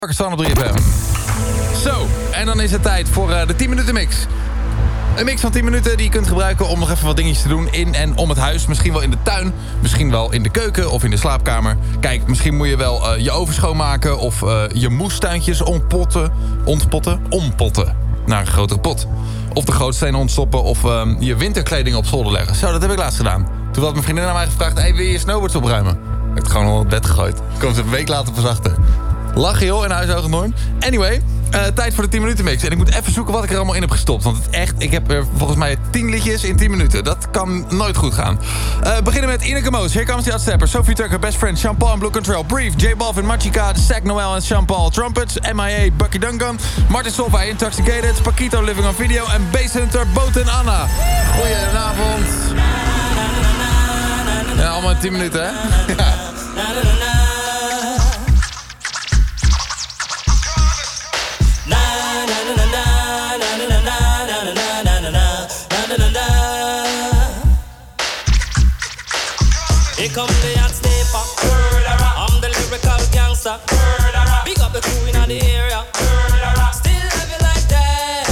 Pakistan op 3FM. Zo, en dan is het tijd voor de 10 minuten mix. Een mix van 10 minuten die je kunt gebruiken om nog even wat dingetjes te doen in en om het huis. Misschien wel in de tuin, misschien wel in de keuken of in de slaapkamer. Kijk, misschien moet je wel je oven schoonmaken of je moestuintjes ompotten naar een grotere pot. Of de grootstenen ontstoppen of je winterkleding op zolder leggen. Zo, dat heb ik laatst gedaan. Toen had mijn vriendin aan mij gevraagd, hey, wil je je snowboards opruimen? Ik heb het gewoon al op het bed gegooid. Ik kon ze een week later verzachten. Lachen joh, in Huizogendoorn. Anyway, tijd voor de 10 minuten mix. En ik moet even zoeken wat ik er allemaal in heb gestopt. Want ik heb er volgens mij 10 liedjes in 10 minuten. Dat kan nooit goed gaan. Beginnen met Ineke Moos, Here Comes the Outstepper, Sophie Tucker, Best Friend, Sean Paul en Blue Control, Brief, J Balvin, Machika, Zach Noel en Sean Paul, Trumpets, MIA, Bucky Duncan, Martin Solveig, Intoxicated, Paquito, Living on Video en Bass Hunter, Boot en Anna. Goedenavond. Ja, allemaal in 10 minuten, hè? Ja. Here come the hot stepper. I'm the lyrical gangster. Big up the crew in the area. Still love it like that.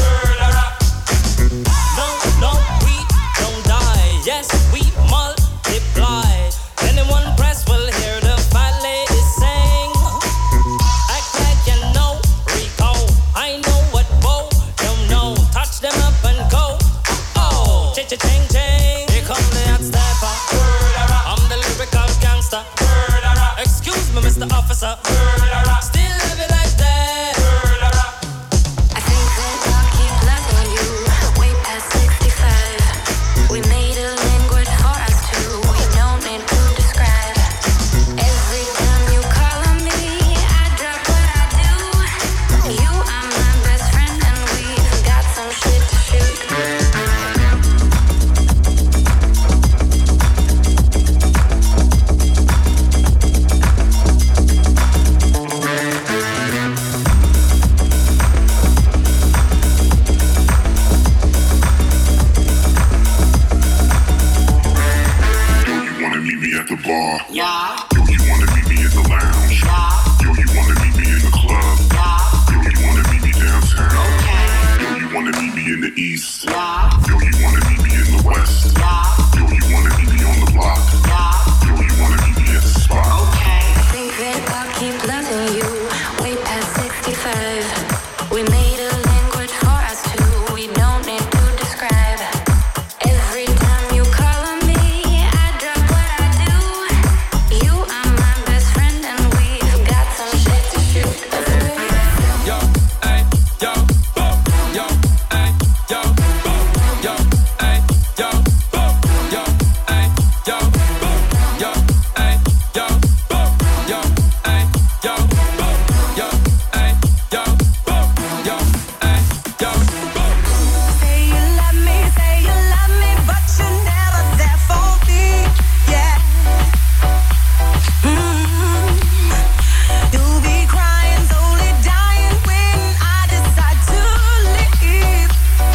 No, we don't die. Yes, we multiply. Anyone press will hear the fat lady sing. Act like you know Rico. I know what Bo don't know. Touch them up and go. Oh, ching ching. Here come the hot stepper. Excuse me, Mr. Officer. Still love it like that. I think that I'll keep loving you way past 65. We made a language for us two. We don't need to describe. Every time you call on me, I drop what I do. You are my best friend and we've got some shit to shoot. Yeah. Yo, you wanna meet me at the lounge? Yeah. Yo, you wanna meet me in the club? Yeah. Yo, you wanna meet me downtown? Okay. Yo, you wanna meet me in the east? Yeah. Yo, you wanna meet me in the west? Yeah. Yo, you wanna meet me on the block? Yeah. Yo, you wanna meet me at the spot? Okay. I think that I'll keep loving you way past 65. We made a language for us two. We don't need to describe. Every time you call on me, I drop what I do. You are my best friend and we've got some shit to shoot. Yo, ay, yo, boom. Yo, ay, yo, boom. Yo, ay, yo, boom. Yo, ay, yo, boom. Yo, ay, yo, boom. Yo, ay, yo, boom. Yo, ay, yo, boom. Yo, ay, yo, boom. Say you love me, but you're never there for me. Yeah. You'll be crying, slowly dying when I decide to leave.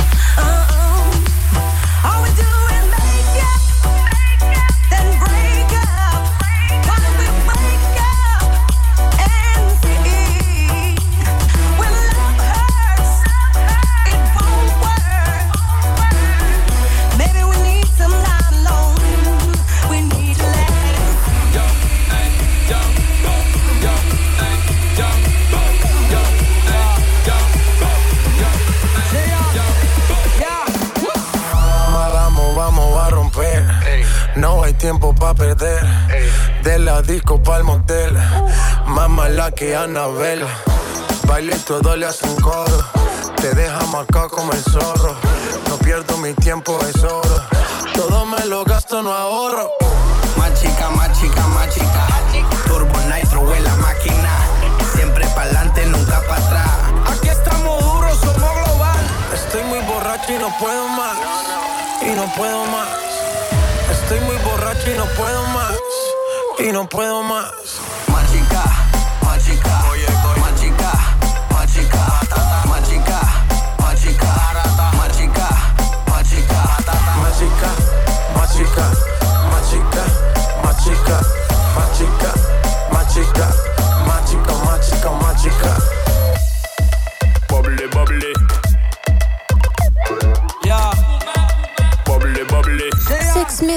All we do is make up, then break up. Why we wake up and see when love hurts, it won't work. Maybe we need some time alone. We need to let it Yo, ay, yo, boom. Yo, ay, yo, boom. Yo, ay, yo, boom. Yo, ay, yo, Vamos a romper. No hay tiempo pa' perder. De la disco pa'l motel. Más mala que Annabelle. Baile y todo le hace un coro. Te deja marcado como el zorro. No pierdo mi tiempo, es oro. Todo me lo gasto, no ahorro. Machica, machica, machica. Turbo Nitro en la máquina. Siempre pa'lante, nunca para atrás. Aquí estamos duros, somos global. Estoy muy borracho y no puedo más. Y no puedo más. Estoy muy borracho y no puedo más. Y no puedo más. Machica, machica. Machica, machica. Machica, machica. Machica, machica. Machica, machica, machica, machica, machica, machica, machica, machica, machica.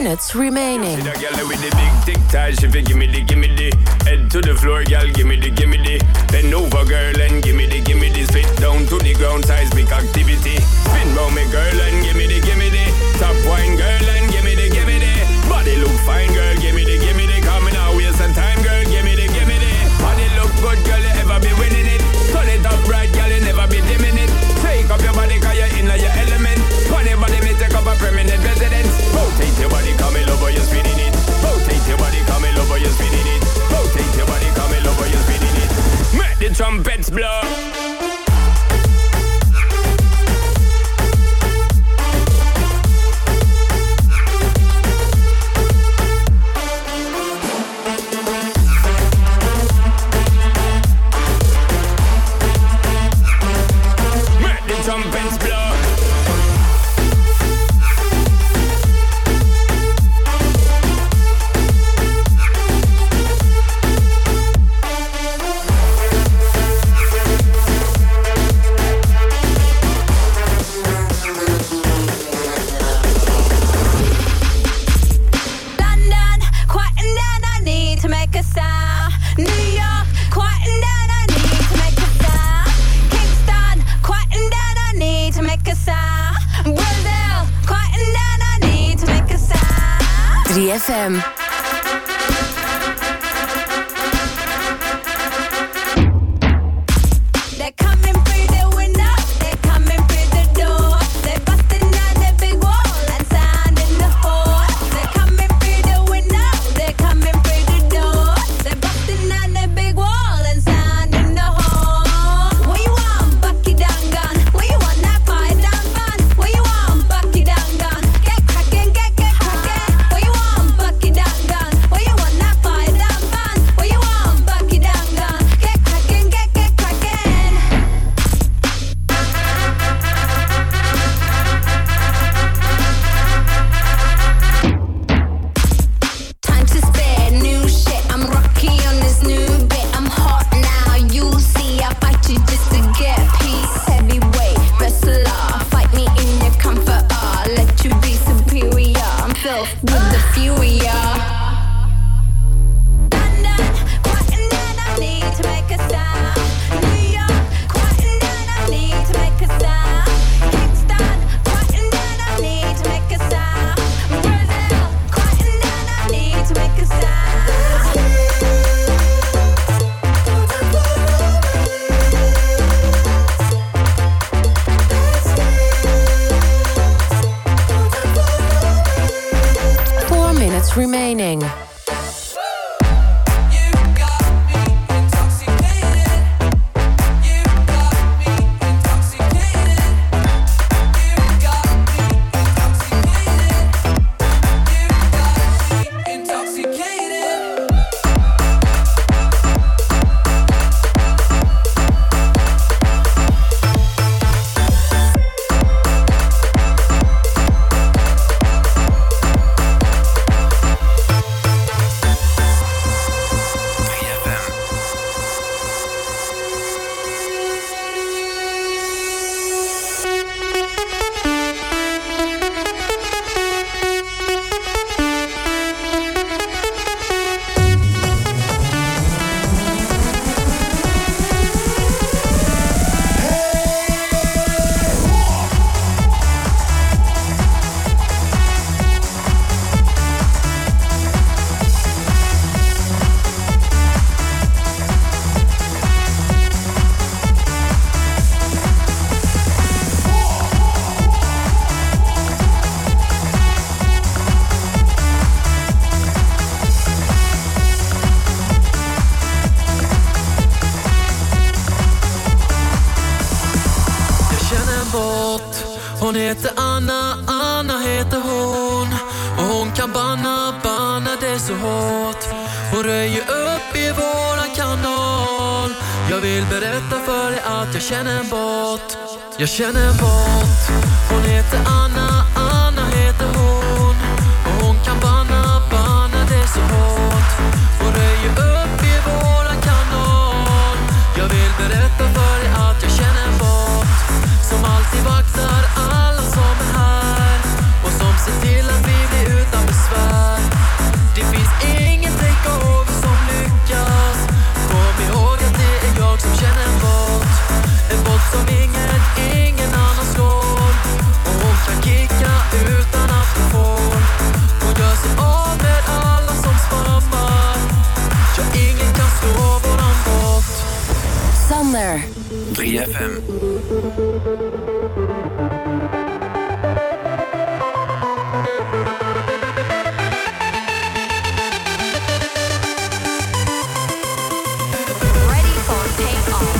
minutes remaining. See that girl with the big tic tac, she fi gimme the head to the floor, girl, gimme the bend over, girl, and gimme the spit down to the ground, seismic activity. Spin round me, girl, and gimme the top wine, girl, and gimme the body look fine, girl, gimme the coming out, waste some time, girl, gimme the body look good, girl, you ever be winning it. Turn it up right, girl, you never be dimming it. Take up your body, cause you're in your element. Funny body, me take up a permanent residence. Rotate your body, come in over, you're spinning it. Rotate your body, come in over, you're spinning it. Rotate your body, come in over, you're spinning it. Make the trumpets blow. Trumpets blow. London, quieting down, I need to make a sound. New York, quieting down, I need to make a sound. Kingston, quieting down, I need to make a sound. Brazil, quieting down, I need to make a sound. 3FM. They're coming through the window, they're coming through the door. They're busting down the big wall and sound in the hall. They're coming through the window, they're coming through the door. They're busting down the big wall and sound in the hall. What you want, Bucky Down Gun? What you want, that fire down fun? What you want, Bucky Down Gun? Get cracking, get cracking. What you want, Bucky Down Gun? What you want, that fire down fun? What you want, Bucky Down Gun? Get cracking, get cracking. Time to spare, new shit. I'm rocky on this new bit. I'm hot now, you see. I fight you just to get peace. Heavyweight wrestler, fight me in your comfort. Let you be superior. I'm filled with the fury. London, quieting down, I need to make a sound. New York, quieting down, I need to make a sound. Kingston, quieting down, I need to make a sound. Brazil, quieting down, I need to make a sound. Four minutes remaining. Hon heter Anna, Anna heter hon. Och hon kan banna det så hårt. Hon röjer upp i våran kanal. Jag vill berätta för dig att jag känner en bot. Jag känner en bot. Hon heter Anna, Anna heter hon. Och hon kan banna det så hårt. Hon röjer upp i våran kanal. Jag vill berätta för dig att jag känner en bot. Som alltid vaktar alla som är här. Och som ser till att vi blir utan besvär. Sander. 3FM. Ready for takeoff.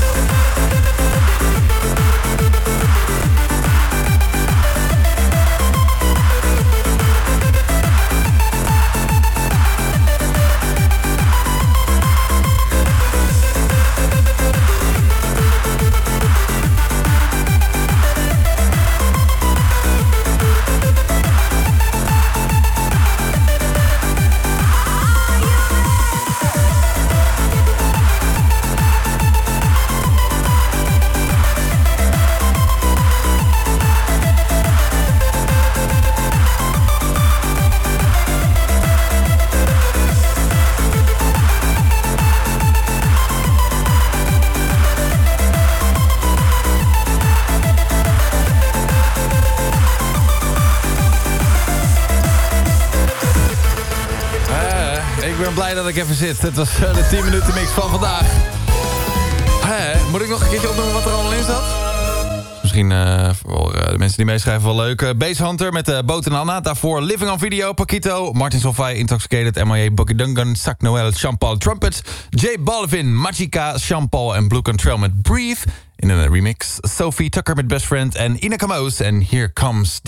Ik ben blij dat ik even zit. Het was de 10 minuten mix van vandaag. Moet ik nog een keertje opnoemen wat er allemaal in zat? Misschien voor de mensen die meeschrijven wel leuk. Base Hunter met Boot en Anna. Daarvoor Living on Video, Paquito, Martin Solveig, Intoxicated, M.I.A., Bucky Duncan, Sac Noel, Jean-Paul Trumpet, J Balvin, Magica, Jean-Paul en Blue Contrail met Breathe. In een remix Sophie Tucker met Best Friend en Ina Kamoos. En Here Comes